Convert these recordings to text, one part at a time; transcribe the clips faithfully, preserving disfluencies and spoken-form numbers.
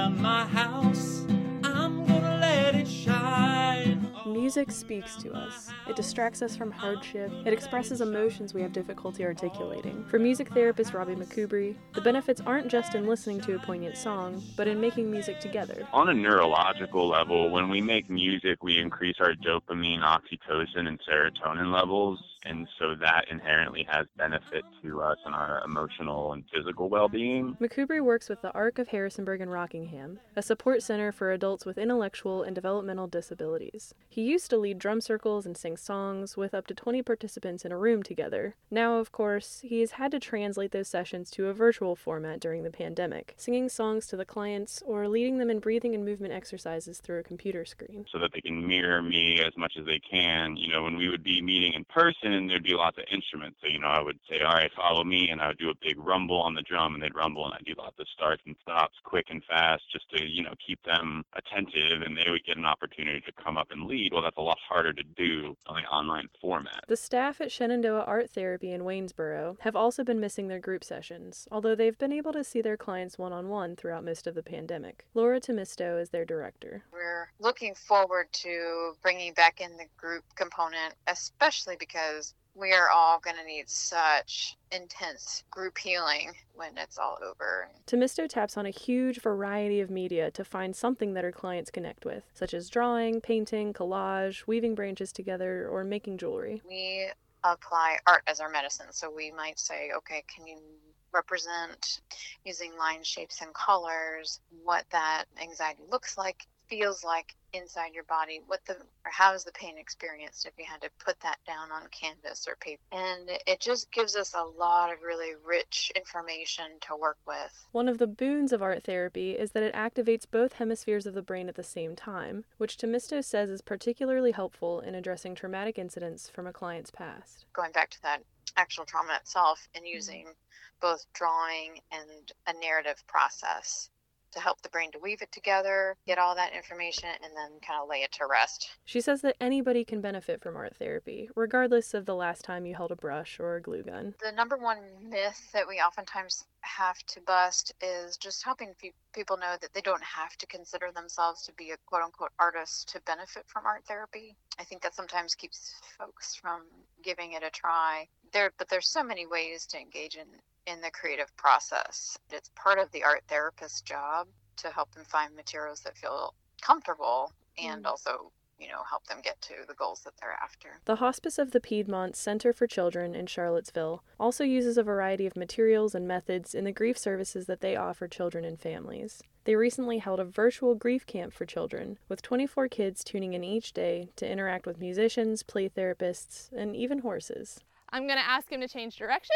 around my house. I'm gonna let it shine. Music speaks to us. It distracts us from hardship. It expresses emotions we have difficulty articulating. For music therapist Robbie McCubry, the benefits aren't just in listening to a poignant song, but in making music together. On a neurological level, when we make music, we increase our dopamine, oxytocin, and serotonin levels, and so that inherently has benefit to us in our emotional and physical well-being. McCubry works with the Arc of Harrisonburg and Rockingham, a support center for adults with intellectual and developmental disabilities. He used to lead drum circles and sing songs with up to twenty participants in a room together. Now, of course, he has had to translate those sessions to a virtual format during the pandemic, singing songs to the clients or leading them in breathing and movement exercises through a computer screen. So that they can mirror me as much as they can. You know, when we would be meeting in person, there'd be lots of instruments. So, you know, I would say, all right, follow me, and I would do a big rumble on the drum, and they'd rumble, and I'd do lots of starts and stops quick and fast just to, you know, keep them attentive, and they would get an opportunity to come up and lead. Well, that's a lot harder to do on the online format. The staff at Shenandoah Art Therapy in Waynesboro have also been missing their group sessions, although they've been able to see their clients one-on-one throughout most of the pandemic. Laura Tomisto is their director. We're looking forward to bringing back in the group component, especially because we are all going to need such intense group healing when it's all over. Tomisto taps on a huge variety of media to find something that her clients connect with, such as drawing, painting, collage, weaving branches together, or making jewelry. We apply art as our medicine, so we might say, okay, can you represent using line shapes and colors what that anxiety looks like, feels like inside your body, what the or how is the pain experienced if you had to put that down on canvas or paper. And it just gives us a lot of really rich information to work with. One of the boons of art therapy is that it activates both hemispheres of the brain at the same time, which Tomisto says is particularly helpful in addressing traumatic incidents from a client's past. Going back to that actual trauma itself and using mm-hmm. both drawing and a narrative process to help the brain to weave it together, get all that information, and then kind of lay it to rest. She says that anybody can benefit from art therapy, regardless of the last time you held a brush or a glue gun. The number one myth that we oftentimes have to bust is just helping pe- people know that they don't have to consider themselves to be a quote-unquote artist to benefit from art therapy. I think that sometimes keeps folks from giving it a try. There, but there's so many ways to engage in in the creative process. It's part of the art therapist's job to help them find materials that feel comfortable and mm. also, you know, help them get to the goals that they're after. The Hospice of the Piedmont Center for Children in Charlottesville also uses a variety of materials and methods in the grief services that they offer children and families. They recently held a virtual grief camp for children, with twenty-four kids tuning in each day to interact with musicians, play therapists, and even horses. I'm going to ask him to change direction.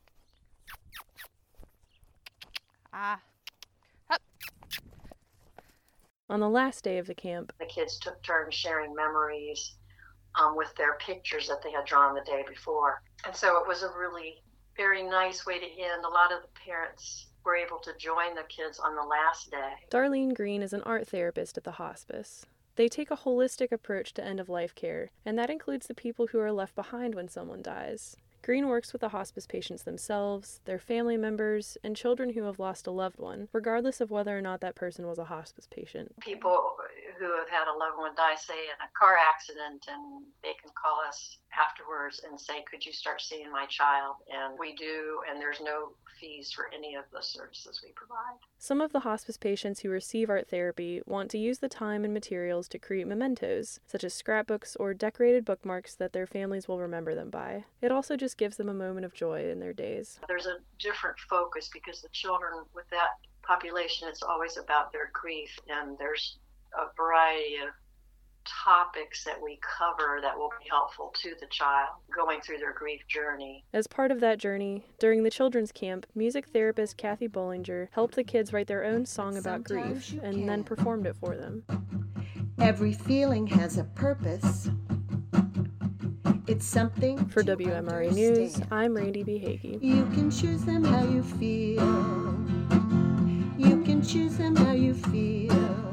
Ah. Up. On the last day of the camp, the kids took turns sharing memories um, with their pictures that they had drawn the day before. And so it was a really very nice way to end. A lot of the parents were able to join the kids on the last day. Darlene Green is an art therapist at the hospice. They take a holistic approach to end-of-life care, and that includes the people who are left behind when someone dies. Green works with the hospice patients themselves, their family members, and children who have lost a loved one, regardless of whether or not that person was a hospice patient. People who have had a loved one die, say, in a car accident, and they can call us afterwards and say, could you start seeing my child? And we do, and there's no fees for any of the services we provide. Some of the hospice patients who receive art therapy want to use the time and materials to create mementos, such as scrapbooks or decorated bookmarks that their families will remember them by. It also just gives them a moment of joy in their days. There's a different focus because the children with that population, it's always about their grief, and there's a variety of topics that we cover that will be helpful to the child going through their grief journey. As part of that journey, during the children's camp, music therapist Kathy Bollinger helped the kids write their own song about grief and can. then performed it for them. Every feeling has a purpose. It's something For W M R A News, I'm Randy B. Hagee. You can choose them how you feel. You can choose them how you feel.